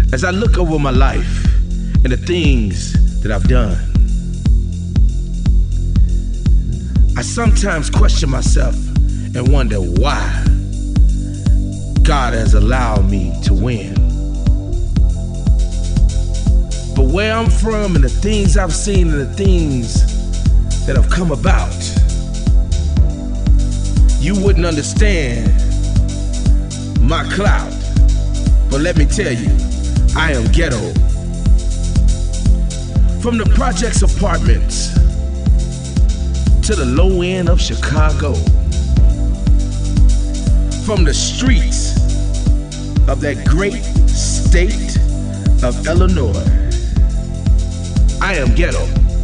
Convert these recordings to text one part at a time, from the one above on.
As I look over my life and the things that I've done, I sometimes question myself and wonder why God has allowed me to win. But where I'm from and the things I've seen and the things that have come about, you wouldn't understand my clout. But let me tell you, I am ghetto. From the projects apartments to the low end of Chicago, from the streets of that great state of Illinois, I am ghetto.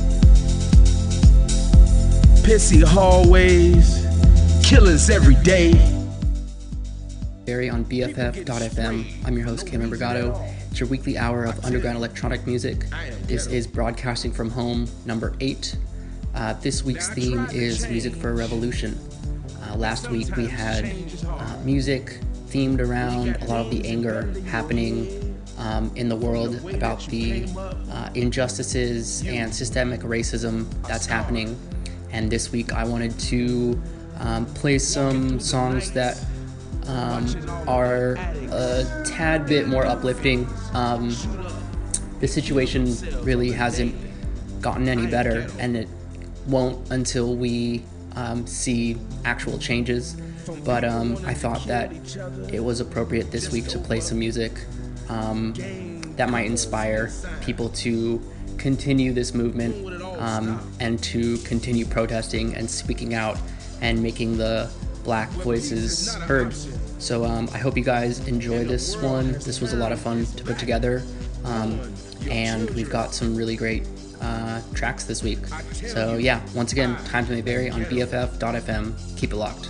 Pissy hallways, killers every day. Barry on BFF.FM. I'm your host, Cameron Brigado. It's your weekly hour of underground electronic music. This is Broadcasting from Home, number 8. This week's theme is Music for a Revolution. Last week we had music themed around a lot of the anger happening in the world about the injustices and systemic racism that's happening. And this week I wanted to play some songs that are a tad bit more uplifting. The situation really hasn't gotten any better, and it won't until we see actual changes. But I thought that it was appropriate this week to play some music that might inspire people to continue this movement and to continue protesting and speaking out and making the Black voices heard. So I hope you guys enjoy this one. This was a lot of fun to put together, and we've got some really great tracks this week. So yeah, once again, Times May Vary on BFF.FM. Keep it locked.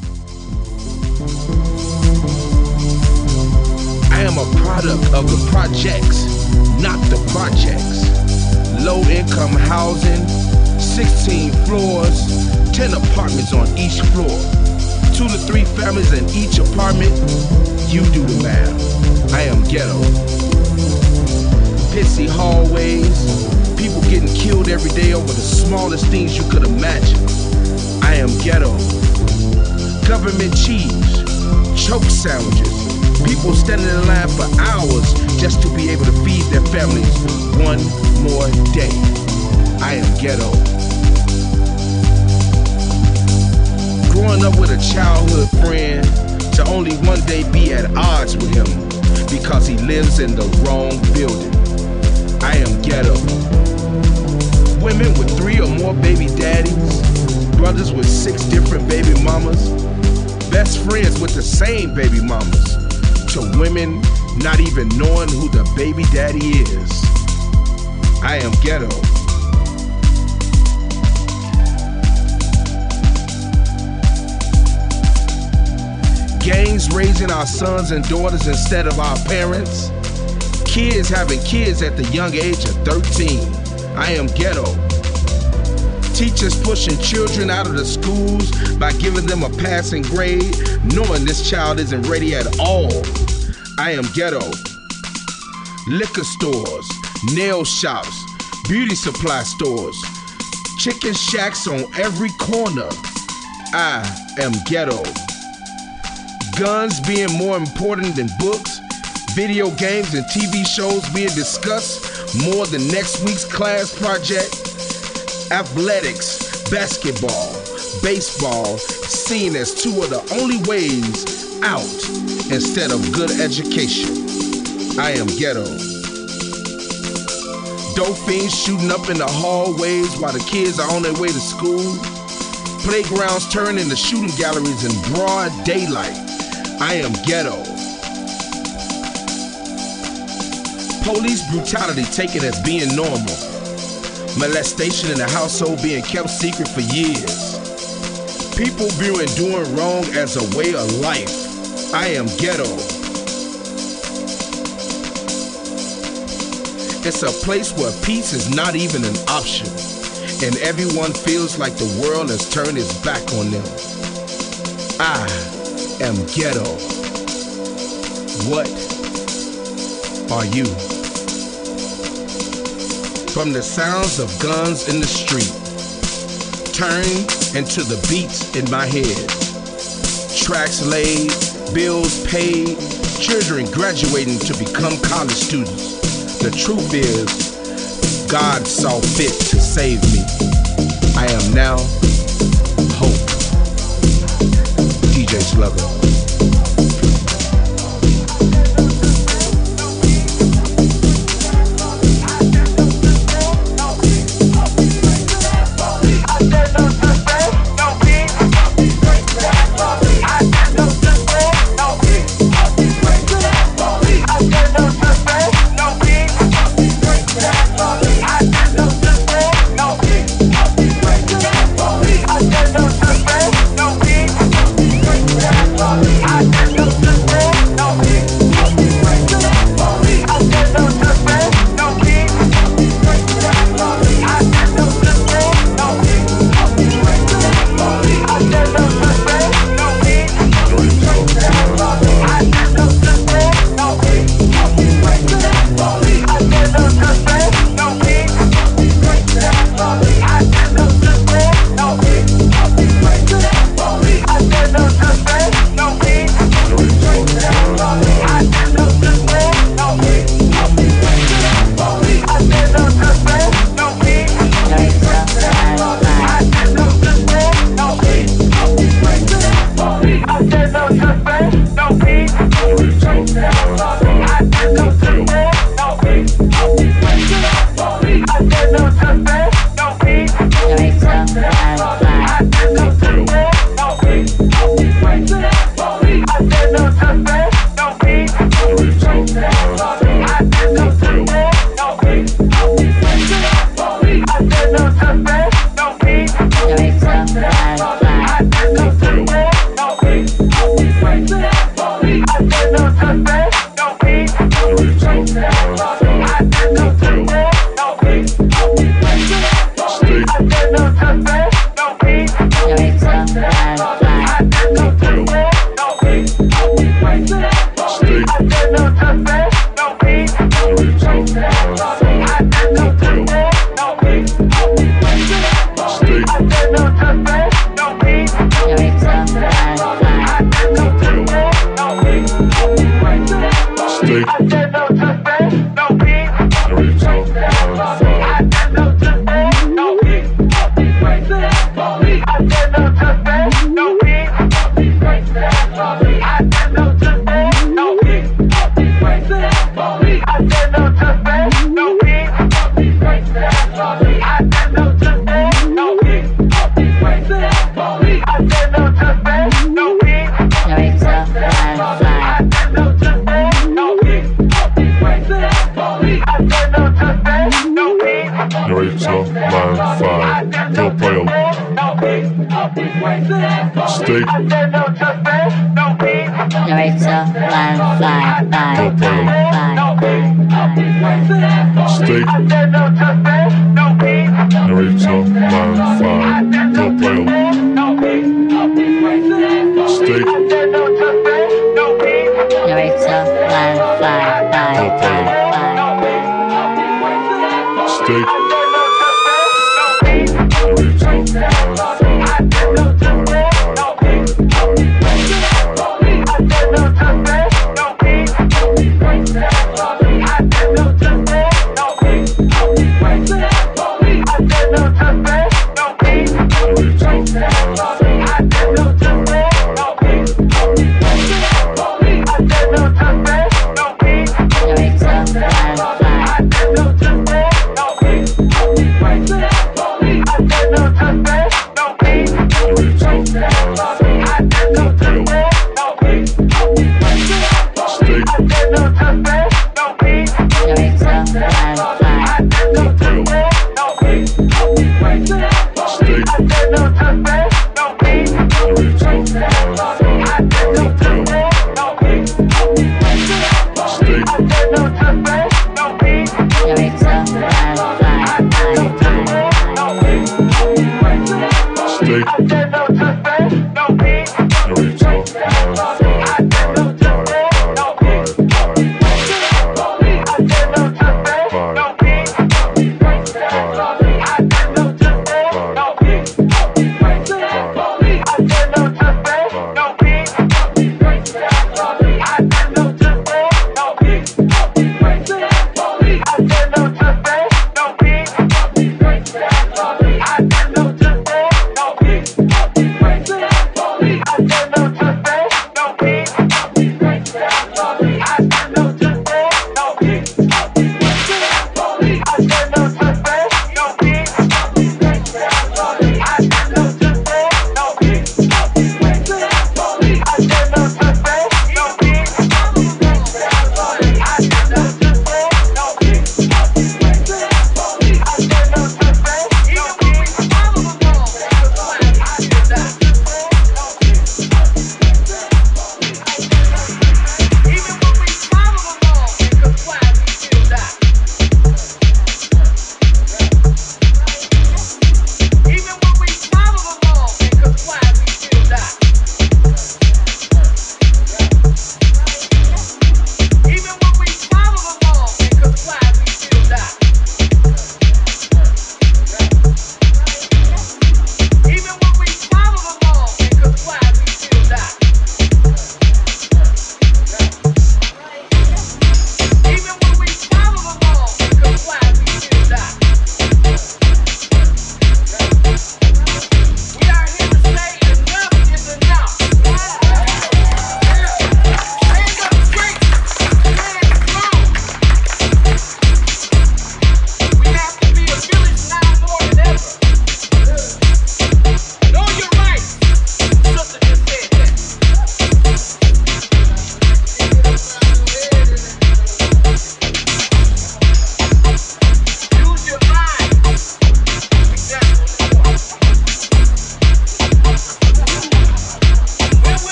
I am a product of the projects, not the projects. Low income housing, 16 floors, 10 apartments on each floor. 2 to 3 families in each apartment. You do the math. I am ghetto. Pissy hallways, people getting killed every day over the smallest things you could imagine. I am ghetto. Government cheese, choke sandwiches, people standing in line for hours just to be able to feed their families one more day. I am ghetto. Growing up with a childhood friend to only one day be at odds with him because he lives in the wrong building. I am ghetto. Women with 3 or more baby daddies, brothers with 6 different baby mamas, best friends with the same baby mamas, to women not even knowing who the baby daddy is. I am ghetto. Gangs raising our sons and daughters instead of our parents. Kids having kids at the young age of 13. I am ghetto. Teachers pushing children out of the schools by giving them a passing grade, knowing this child isn't ready at all. I am ghetto. Liquor stores, nail shops, beauty supply stores, chicken shacks on every corner. I am ghetto. Guns being more important than books, video games and TV shows being discussed more than next week's class project. Athletics, basketball, baseball seen as 2 of the only ways out instead of good education. I am ghetto. Dope fiends shooting up in the hallways while the kids are on their way to school. Playgrounds turn into shooting galleries in broad daylight. I am ghetto. Police brutality taken as being normal. Molestation in the household being kept secret for years. People viewing doing wrong as a way of life. I am ghetto. It's a place where peace is not even an option, and everyone feels like the world has turned its back on them. I am ghetto. What are you. From the sounds of guns in the street, turn into the beats in my head. Tracks laid, bills paid, children graduating to become college students. The truth is, God saw fit to save me. I am now hope. DJ Slugger.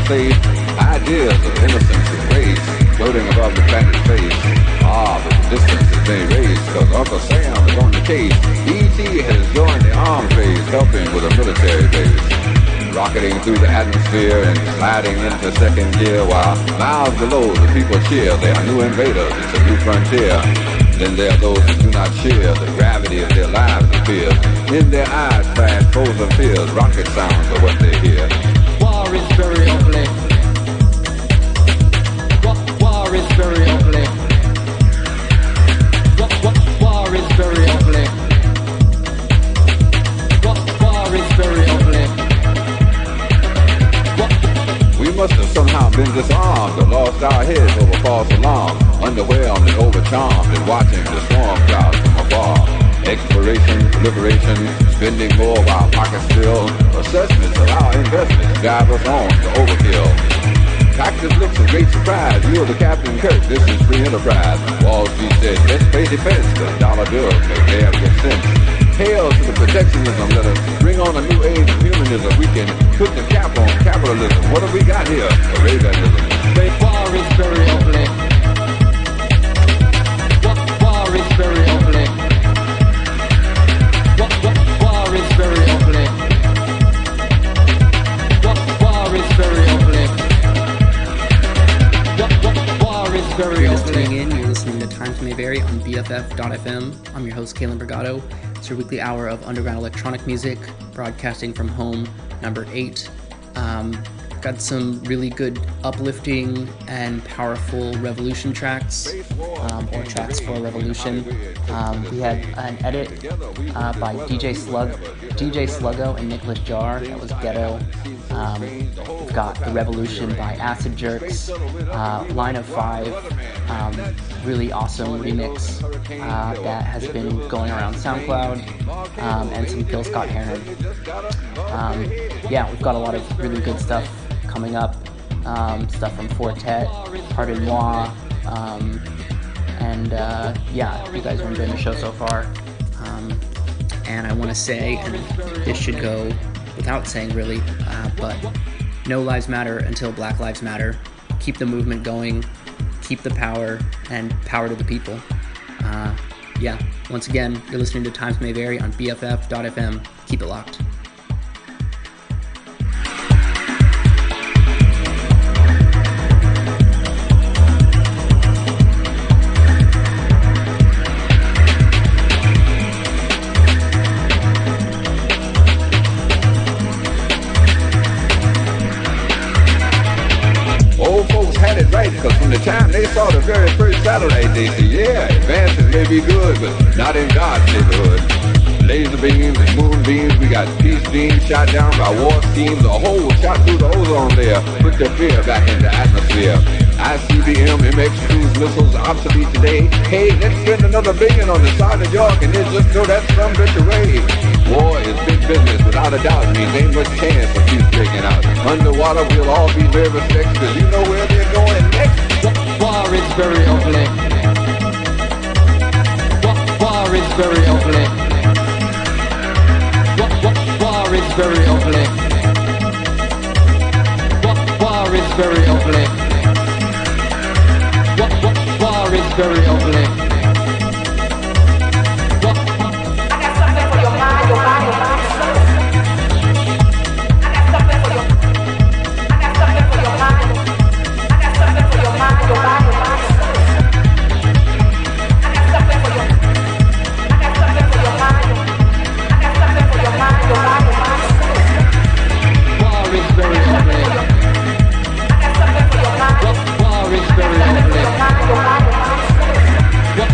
safe. Ideas of innocence and grace floating above the planet's face. Ah, but the distance is being raised, cause Uncle Sam is on the case. E.T. has joined the arms race, helping with a military base. Rocketing through the atmosphere and sliding into second gear, while miles below the people cheer. They are new invaders, it's a new frontier. Then there are those who do not share the gravity of their lives appears. In their eyes flash frozen fears, rocket sounds are what they hear. War is very ugly. War is very ugly. War is very ugly. War is very ugly. We must have somehow been disarmed or lost our heads over false alarm, underwhelmed and overcharmed and watching the storm clouds from afar. Exploration, liberation, spending more of our pockets fill. Assessments of our investments drive us on to overkill. Cactus looks a great surprise. You're the Captain Kirk, this is free enterprise. Wall Street says, let's pay defense, cause dollar bills make damn good sense. Hail to the protectionism, let us bring on a new age of humanism. We can put the cap on capitalism. What have we got here? Arabianism. War is very ugly. War is very ugly. War is very ugly. War is very ugly. War is very You're just ugly. tuning in. You're listening to Times May Vary on BFF.fm. I'm your host, Kalen Brigado. It's your weekly hour of underground electronic music, broadcasting from home, number 8. Got some really good uplifting and powerful revolution tracks, or tracks for revolution. We had an edit by DJ Sluggo and Nicholas Jar. That was Ghetto. We've got The Revolution by Acid Jerks, Line of 5, really awesome remix that has been going around SoundCloud, and some Gil Scott Heron. Yeah, we've got a lot of really good stuff coming up, stuff from Fortet, Pardon Moi, and yeah, you guys are enjoying the show so far. And I want to say, and this should go without saying really, but no lives matter until Black Lives Matter. Keep the movement going, keep the power, and power to the people. Yeah, once again, you're listening to Times May Vary on BFF.fm. Keep it locked. Cause from the time they saw the very first satellite, they said, yeah, advances may be good, but not in God's neighborhood. Laser beams and moonbeams, we got peace beams shot down by war schemes. A hole shot through the ozone layer, put their fear back in the atmosphere. ICBM, MX cruise missiles obsolete today. Hey, let's spend another billion on the side of York and then just throw that some bitch away. War is big business, without a doubt. Means ain't much chance of peace breaking out. Underwater, we'll all be nervous next, cause you know where they're going next. War is very ugly. War is very ugly. War is very ugly. War is very ugly. War is very ugly. I got something for your mind, your body, your mind, your soul. I got something for your mind. I got something for your mind, your body, your mind, your soul. I got something for your mind. I got something for your mind, your body, your mind, your soul. War is very ugly. I got something for your mind. War is very ugly. Your mind, your body, your mind, your soul.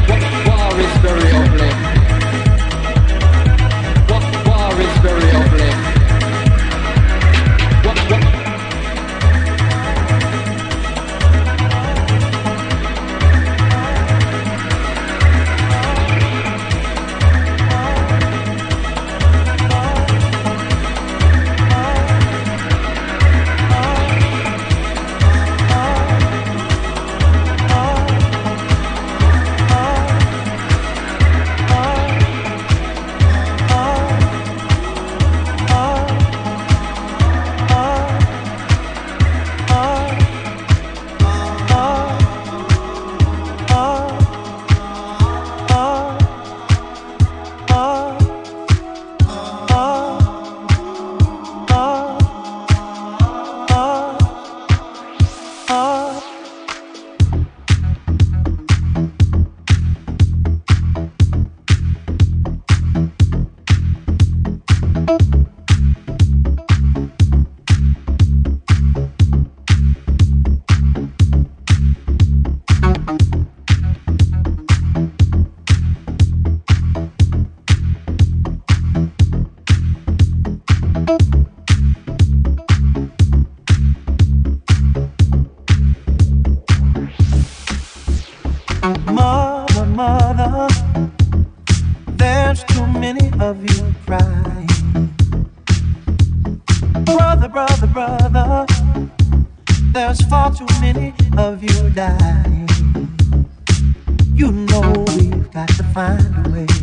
Mother, mother, there's too many of you crying. Brother, brother, brother, there's far too many of you dying. You know we've got to find a way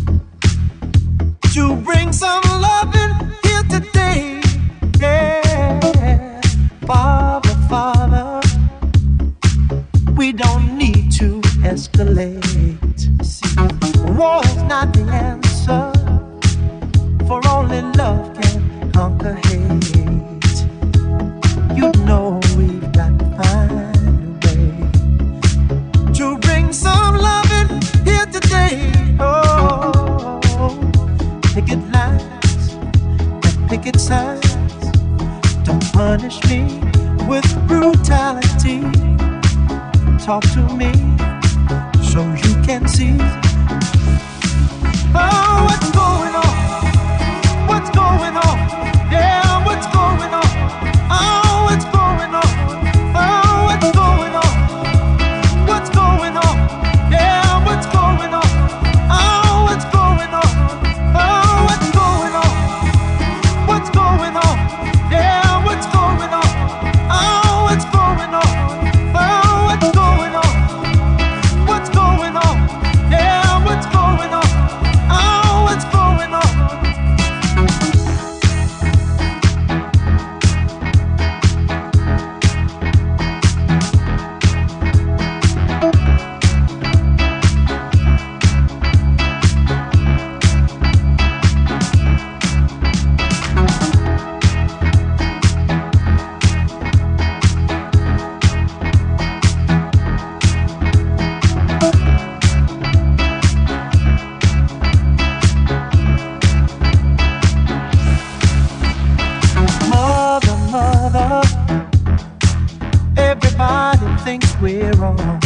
to bring some loving here today. Yeah, Father, Father, we don't need to escalate. See, war is not the answer, for only love can conquer hate. You know we've got to find a way to bring some loving here today. Oh, picket lines and picket signs, don't punish me with brutality. Talk to me so you can see. Oh, what's going on? What's going on? Yeah, what's going on? Oh, what's going on? Oh, what's going on? What's going on? Yeah, what's going on? Oh, what's going on? Oh, what's going on? What's going on? Yeah, what's going on? Oh, what's going on? Oh, what's going on? What's going on? Yeah, what's going on? Oh, what's going on? Mother, mother, everybody thinks we're wrong.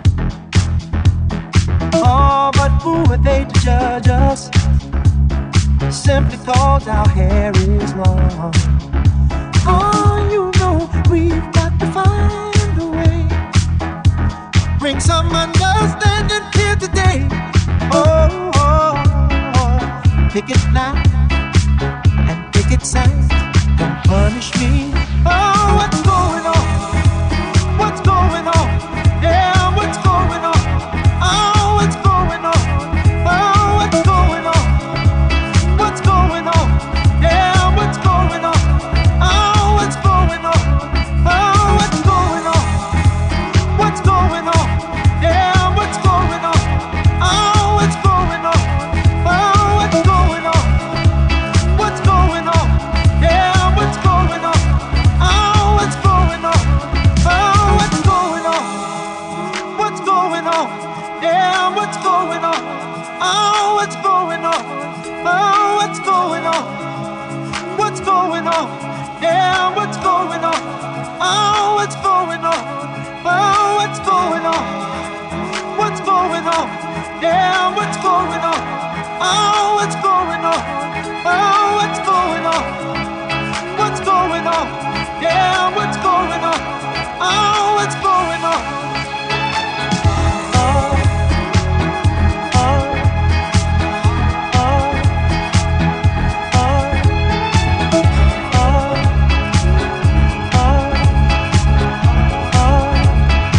Oh, but who are they to judge us? Simply cause our hair is long. Oh, you know we've got to find a way, bring some understanding here today. Oh, oh, oh. Picket line and picket signs, don't punish me. Oh, what's going on? What's going on? Yeah, what's going on? Oh, what's going on? Oh, what's going on? What's going on? Yeah, what's going on? Oh, what's going on? Oh, what's going on? What's going on? Yeah, what's going on? Oh, what's going on? Oh, what's going on? What's going on? Yeah, what's going on? Oh, what's going on? Oh, what's going on? What's going on? Yeah, what's going on? Oh, what's going on? Oh, what's going on? What's going on? Yeah, what's going on? Oh, what's going on? Oh, what's going on? What's going on? Yeah, what's going on? Oh, what's going on? Oh, what's going on? What's going on? Yeah, what's going on? Oh, what's going on? Oh, oh, oh, oh, oh, oh, oh.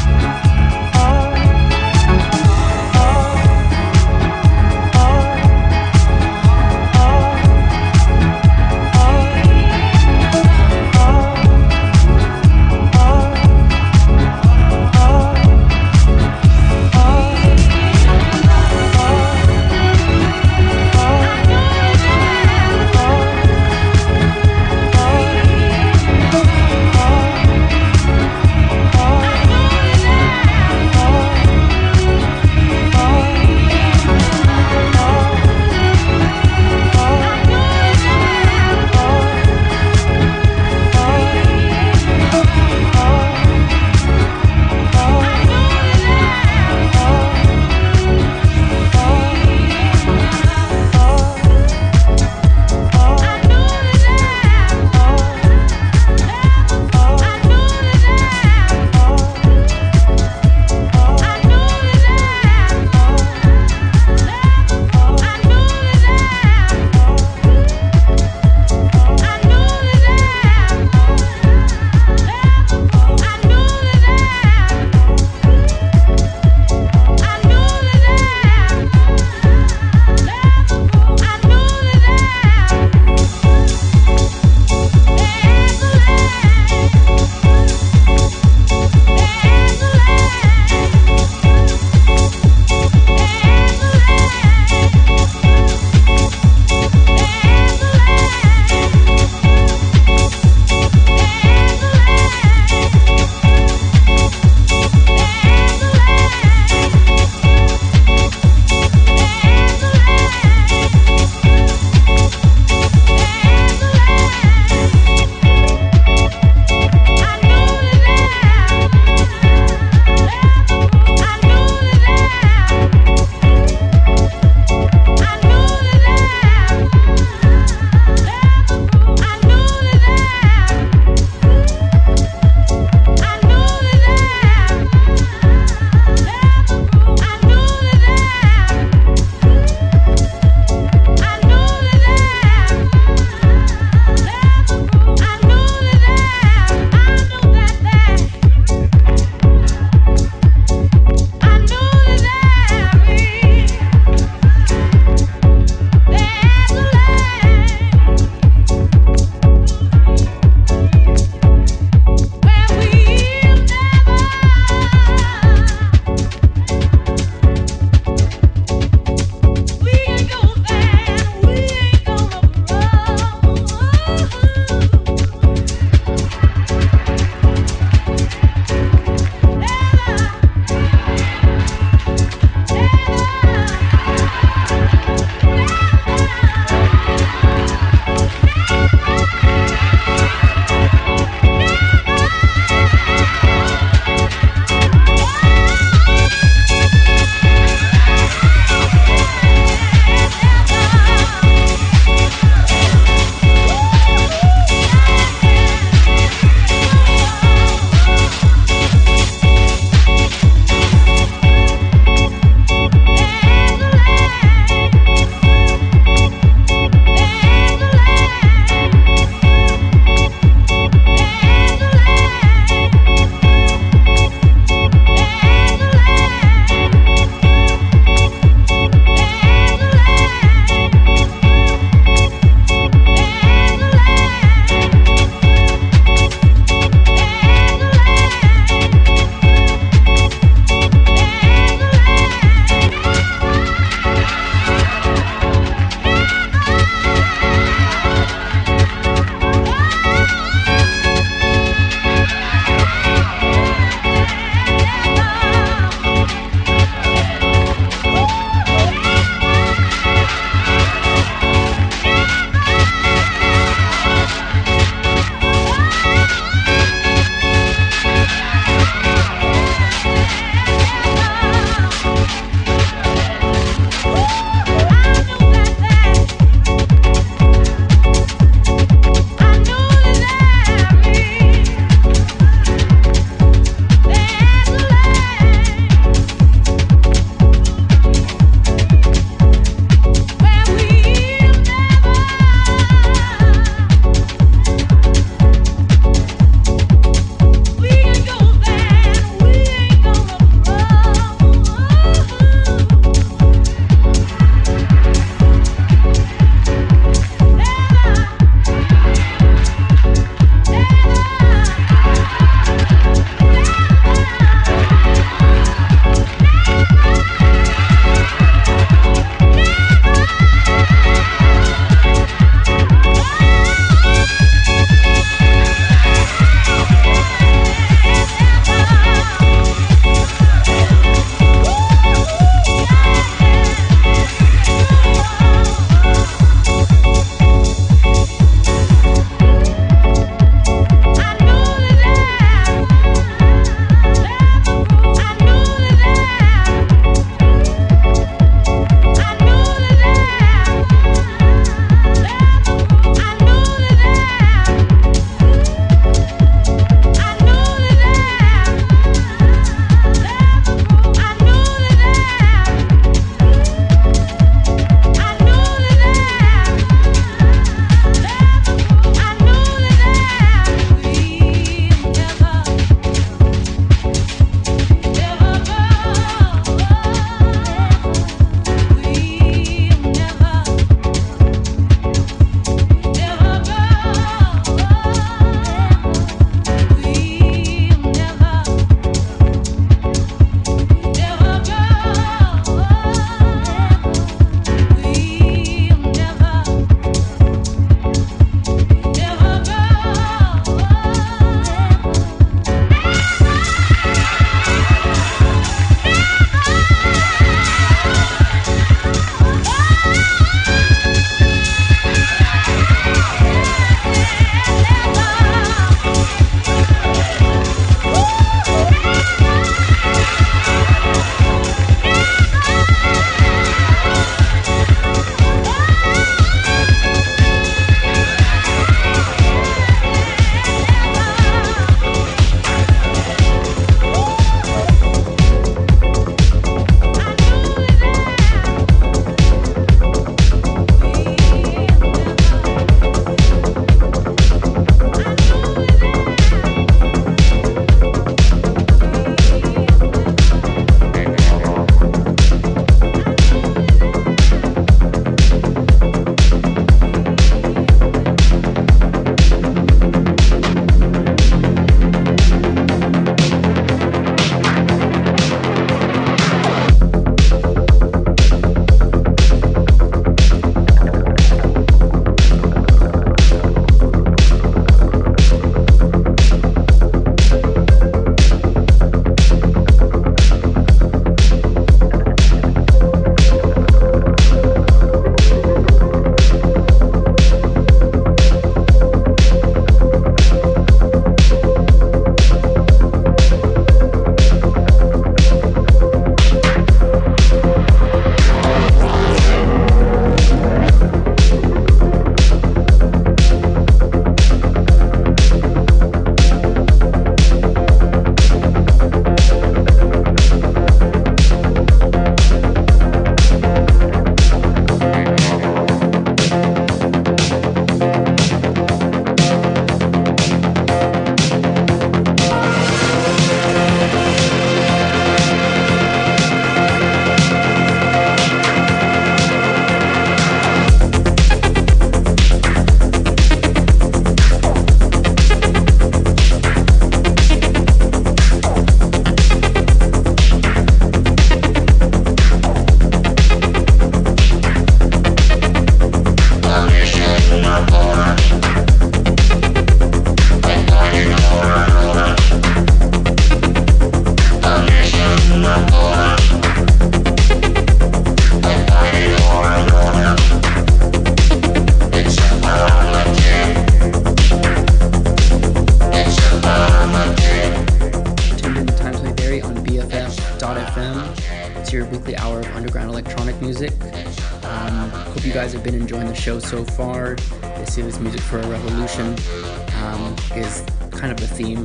It's your weekly hour of underground electronic music. Hope you guys have been enjoying the show so far. This is Music for a Revolution, is kind of the theme.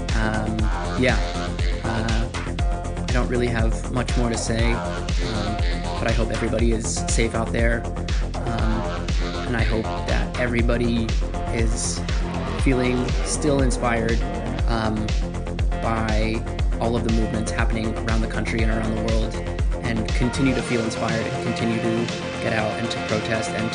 I don't really have much more to say, but I hope everybody is safe out there, and I hope that everybody is feeling still inspired by all of the movements happening around the country and around the world, and continue to feel inspired and continue to get out and to protest and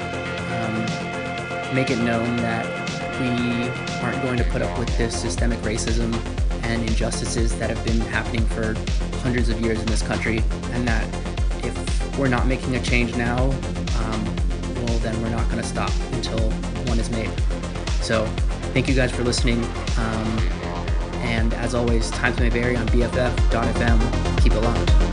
to make it known that we aren't going to put up with this systemic racism and injustices that have been happening for hundreds of years in this country, and that if we're not making a change now, well, then we're not going to stop until one is made. So thank you guys for listening, and as always, times may vary on BFF.FM. Keep it locked.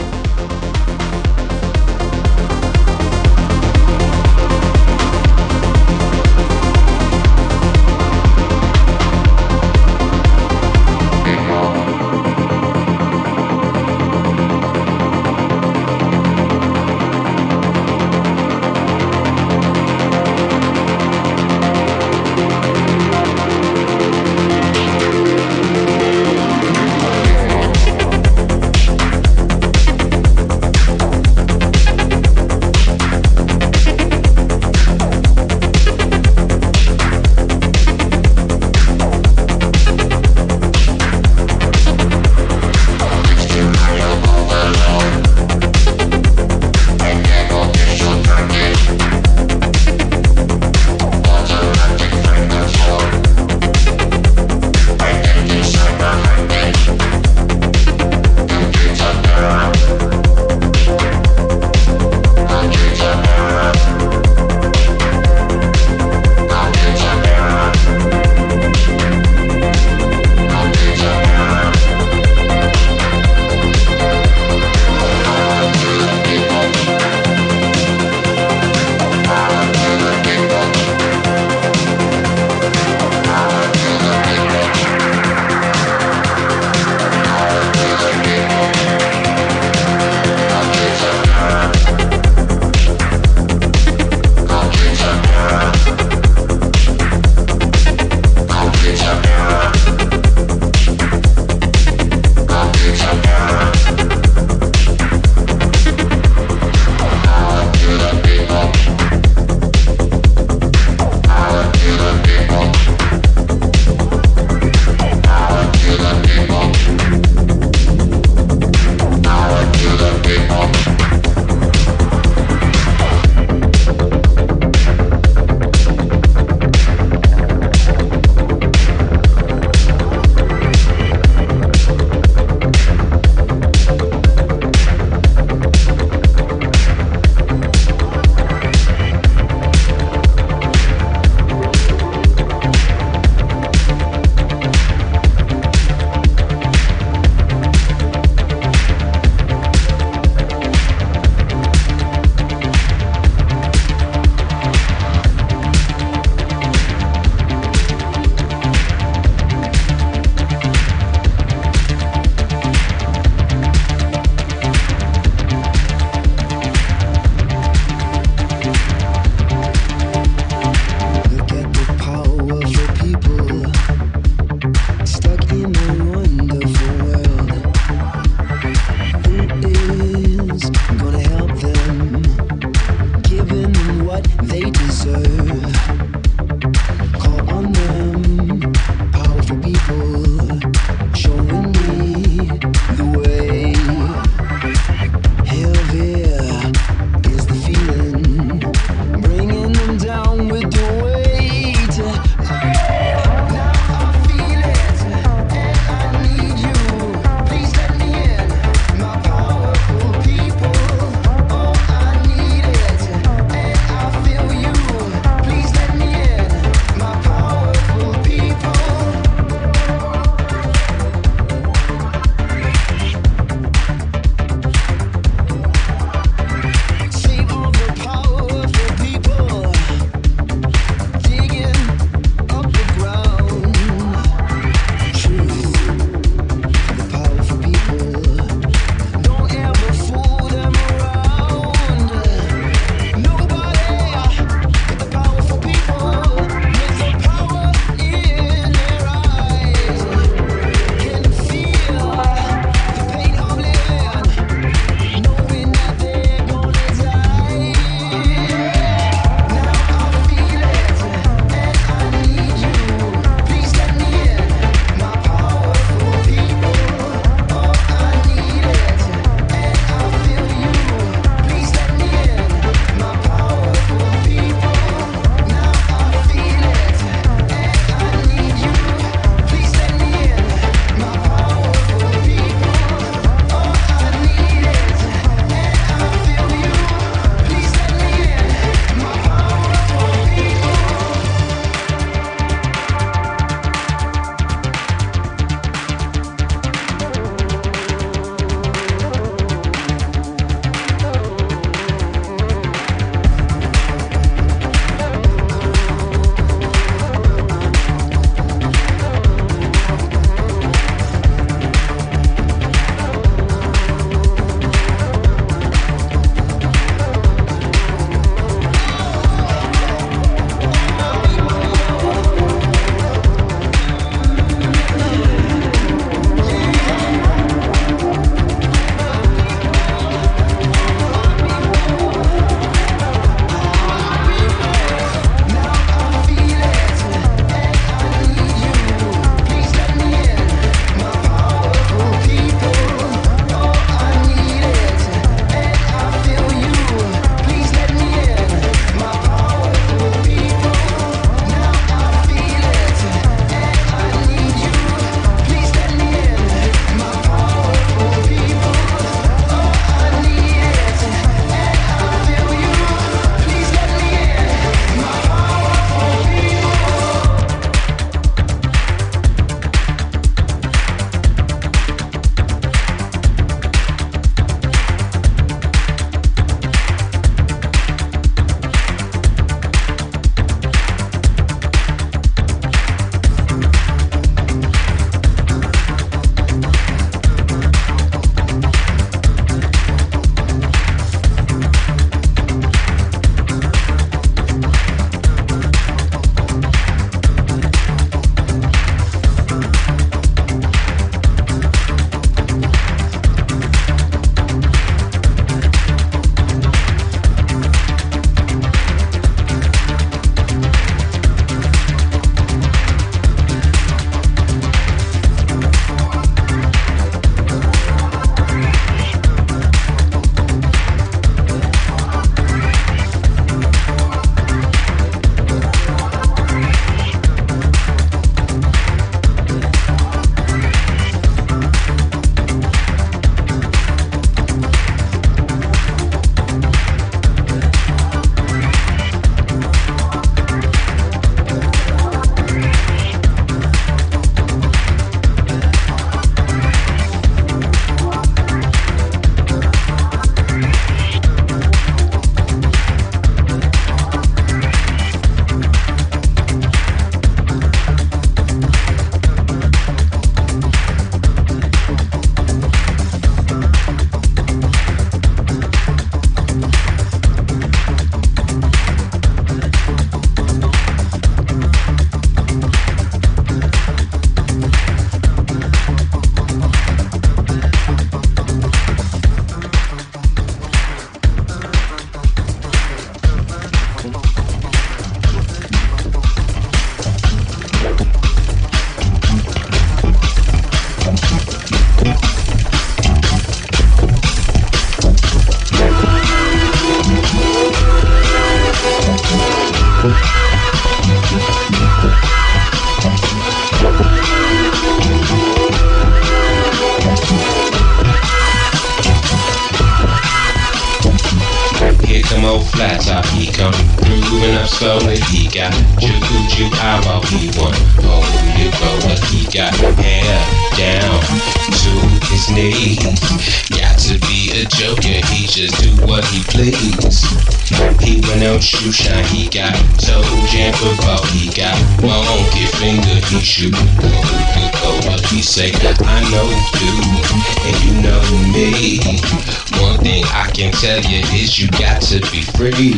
more flat top, he come grooving up slowly. He got juju power, he want hold it roller. He got hair down to his knees. Got to be a joker, he just do what he please. He went out shoe shine, he got toe jam football. He got monkey finger, he shoot Coca-Cola. He say, I know you, and you know me. One thing I can tell you is you got to be free.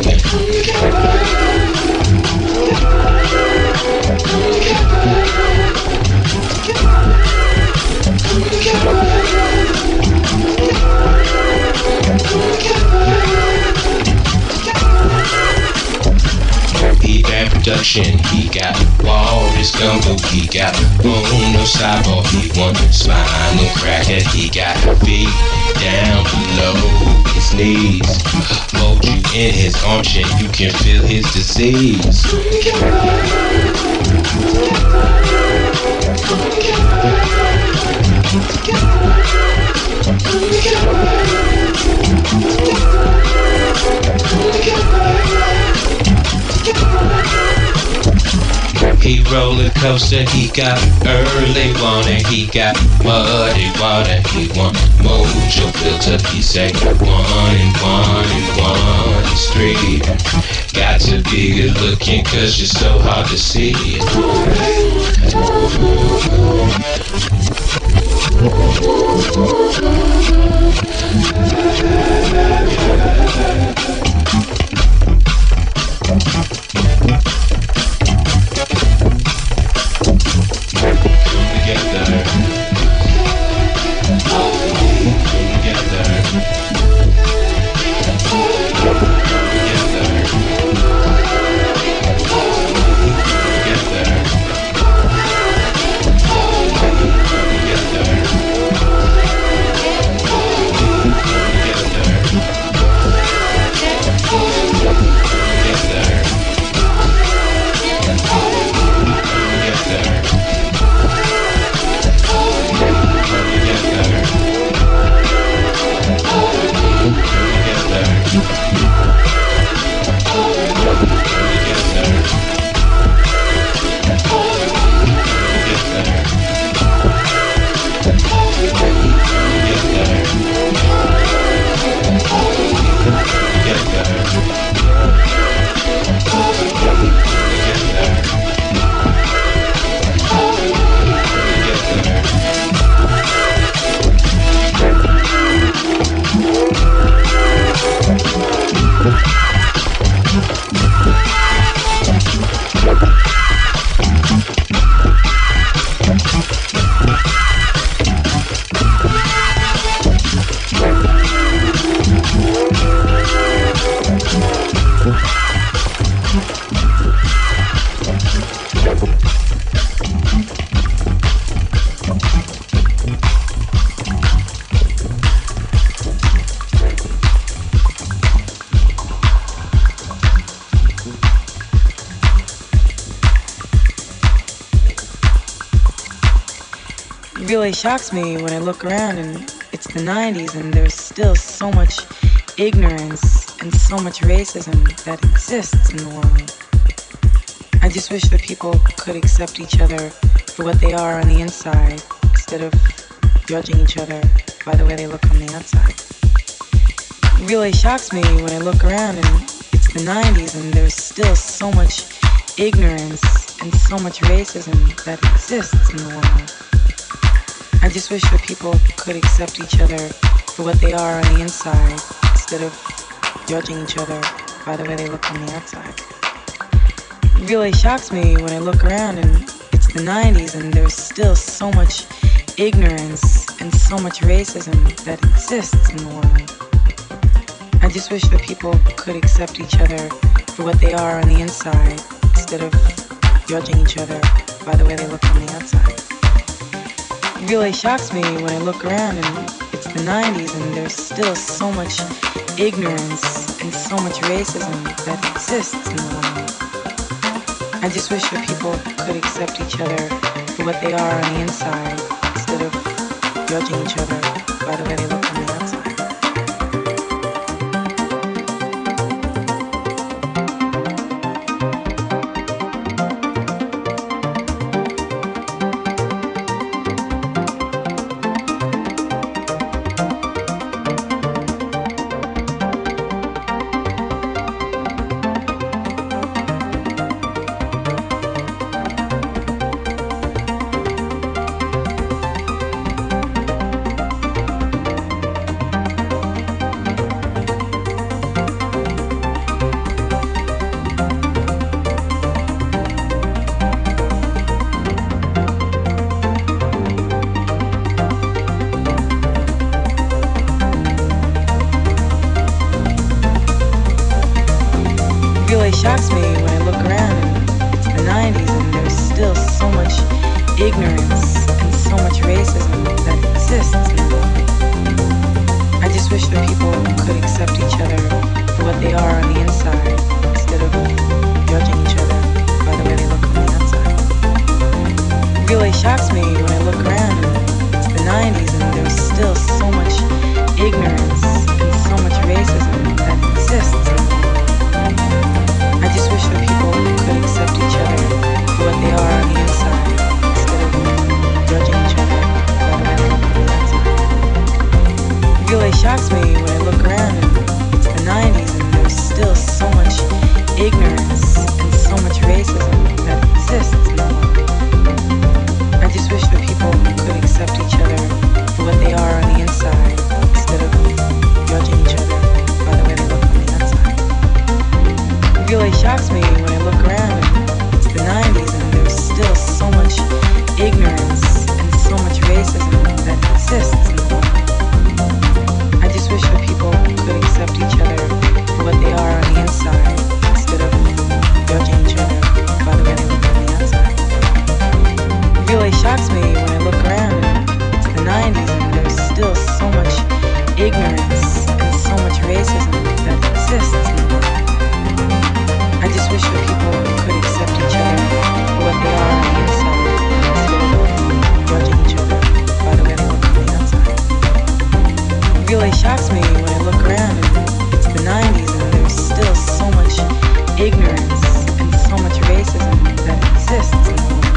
He bad production, he got walrus gumbo, he got bone no sideball, he want spine and cracker, he got feet down below his knees. Hold you in his arms and you can feel his disease. He roller coaster, he got early warning, he got muddy water, he want mojo filter, he say 1 and 1 and 1 is 3. Got to be good looking cause you're so hard to see. Really shocks me when I look around and it's the 90s and there's still so much ignorance and so much racism that exists in the world. I just wish that people could accept each other for what they are on the inside instead of judging each other by the way they look on the outside. It really shocks me when I look around and it's the 90s and there's still so much ignorance and so much racism that exists in the world. I just wish that people could accept each other for what they are on the inside instead of judging each other by the way they look on the outside. It really shocks me when I look around and it's the 90s and there's still so much ignorance and so much racism that exists in the world. I just wish that people could accept each other for what they are on the inside instead of judging each other by the way they look on the outside. It really shocks me when I look around and it's the 90s and there's still so much ignorance and so much racism that exists in the world. I just wish that people could accept each other for what they are on the inside instead of judging each other by the way they look on the outside. shocks me when I look around and it's the 90s and there's still so much ignorance and so much racism that exists in the world. I just wish that people could accept each other for what they are on the inside instead of judging each other by the way they look on the outside. It really shocks me when I look around and it's the 90s and there's still so much ignorance and so much racism that exists in the world. I just wish that people could accept each other for what they are on the inside instead of judging each other by the way they look on the outside. It really shocks me when I look around and it's the 90s and there's still so much ignorance and so much racism that exists in the world. I just wish that people could accept each other for what they are on the inside instead of judging each other by the way they look on the outside. It really shocks me when I look around and it's the 90s and there's still so much ignorance and so much racism that exists in the world. I just wish that people could accept each other for what they are on the inside instead of judging each other by the way they look on the outside. It really shocks me when I look around and it's the 90s and there's still so much ignorance and so much racism that exists in the world. I just wish that people could accept each other for what they are on the inside instead of judging each other by the way they look on the outside. It really shocks me when I look around and it's the 90s and there's still so much ignorance and so much racism that exists in the world.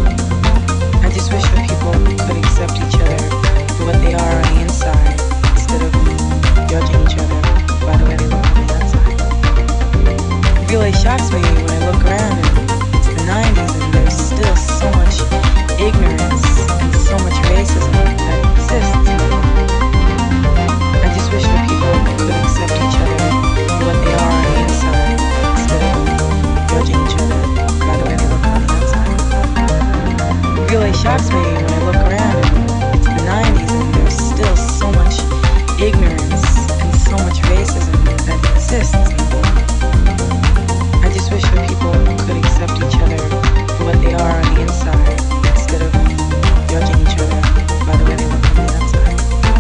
I just wish that people could accept each other for what they are on the inside instead of judging each other by the way they look on the outside. It really shocks me when I look around and it's the 90s and there's still so much ignorance and so much racism that exists in the world. I just wish that people could accept each other for what they are on the inside instead of judging each other by the way they look on the outside. It really shocks me when I look around and it's the 90s and there's still so much ignorance and so much racism that exists in the world. I just wish that people could accept each other for what they are on the inside instead of judging each other by the way they look on the outside.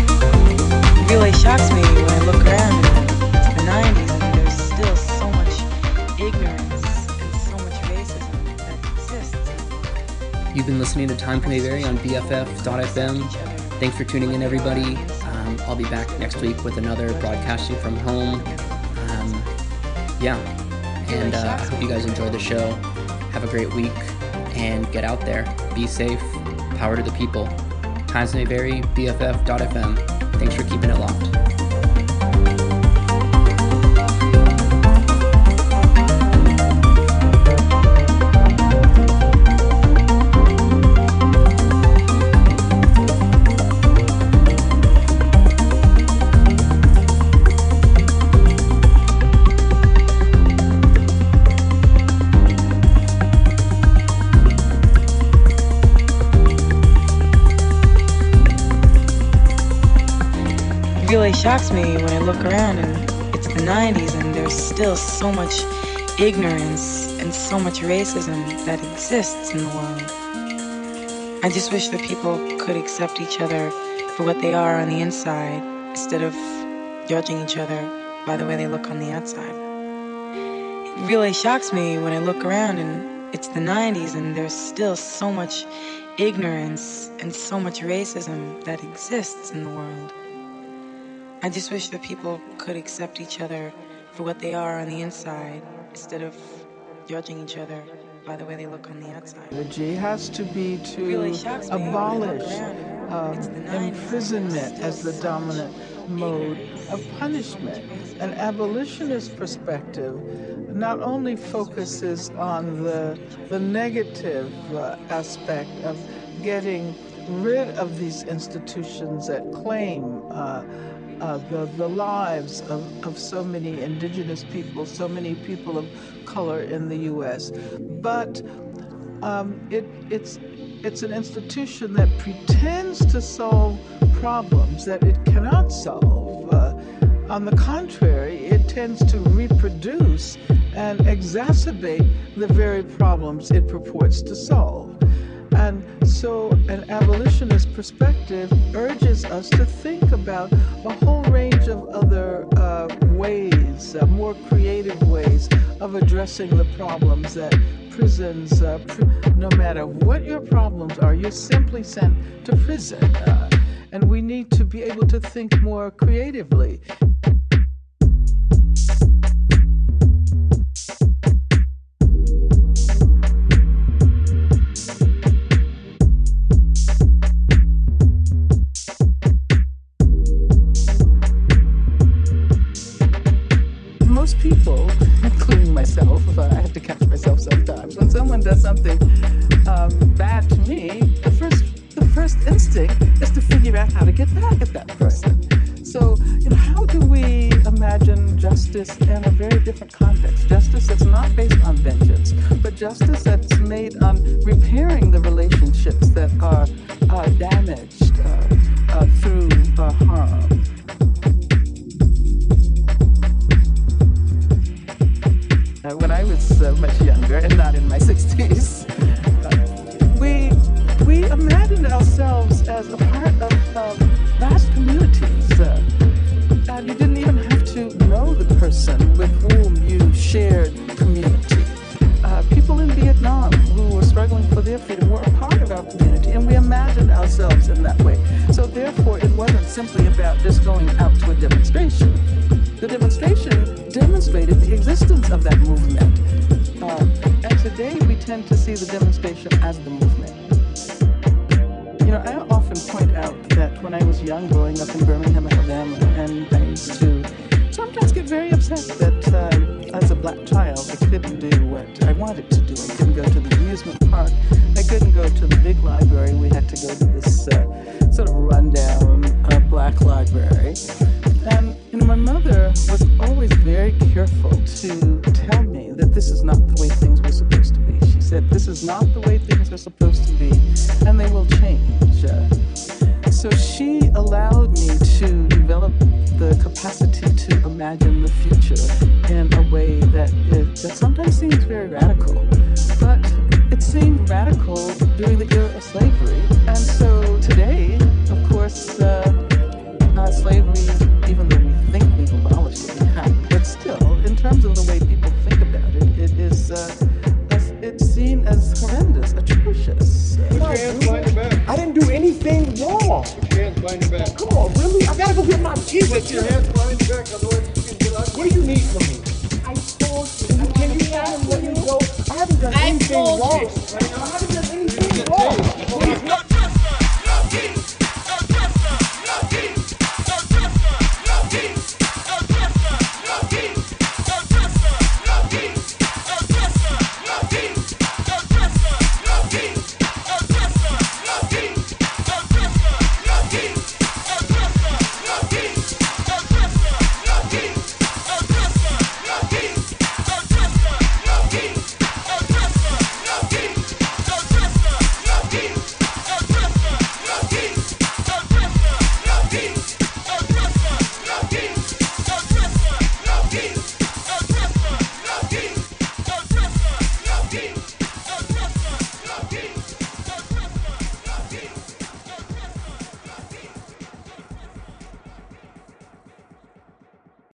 It really shocks me when I look around and it's the 90s and there's still so much ignorance and so much racism that exists in the world. You've been listening to Time Can Be Vary on BFF.FM. Thanks for tuning in, everybody. I'll be back next week with another broadcasting from home. And I hope you guys enjoy the show. Have a great week and get out there. Be safe. Power to the people. Times May Vary, BFF.FM. Thanks for keeping it locked. It really shocks me when I look around and it's the 90s and there's still so much ignorance and so much racism that exists in the world. I just wish that people could accept each other for what they are on the inside instead of judging each other by the way they look on the outside. It really shocks me when I look around and it's the 90s and there's still so much ignorance and so much racism that exists in the world. I just wish that people could accept each other for what they are on the inside instead of judging each other by the way they look on the outside. Strategy has to be to Really abolish imprisonment as the dominant mode of punishment. An abolitionist perspective not only focuses on the negative aspect of getting rid of these institutions that claim the lives of so many indigenous people, so many people of color in the U.S. But it's an institution that pretends to solve problems that it cannot solve. On the contrary, it tends to reproduce and exacerbate the very problems it purports to solve. And so an abolitionist perspective urges us to think about a whole range of other ways, more creative ways of addressing the problems that prisons, no matter what your problems are, you're simply sent to prison. And we need to be able to think more creatively. Most people, including myself, I have to catch myself sometimes, when someone does something bad to me, the first instinct is to figure out how to get back at that person. So, how do we imagine justice in a very different context? Justice that's not based on vengeance, but justice that's made on repairing the relationships that are damaged through harm. When I was much younger and not in my 60s, we imagined ourselves as a part of vast communities. And you didn't even have to know the person with whom you shared community. People in Vietnam who were struggling for their freedom were a part of our community, and we imagined ourselves in that way. So therefore, it wasn't simply about just going out to a demonstration. The demonstration demonstrated the existence of that movement. And today we tend to see the demonstration as the movement. I often point out that when I was young, growing up in Birmingham, Alabama, and I used to sometimes get very upset that as a black child, I couldn't do what I wanted to do. I couldn't go to the amusement park. I couldn't go to the big library. We had to go to this sort of rundown black library. And my mother was always very careful to tell me that this is not the way things were supposed to be. She said, this is not the way things are supposed to be, and they will change. So she allowed me to develop the capacity to imagine the future in a way that sometimes seems very radical. But it seemed radical during the era of slavery. And so today, of course, slavery, even the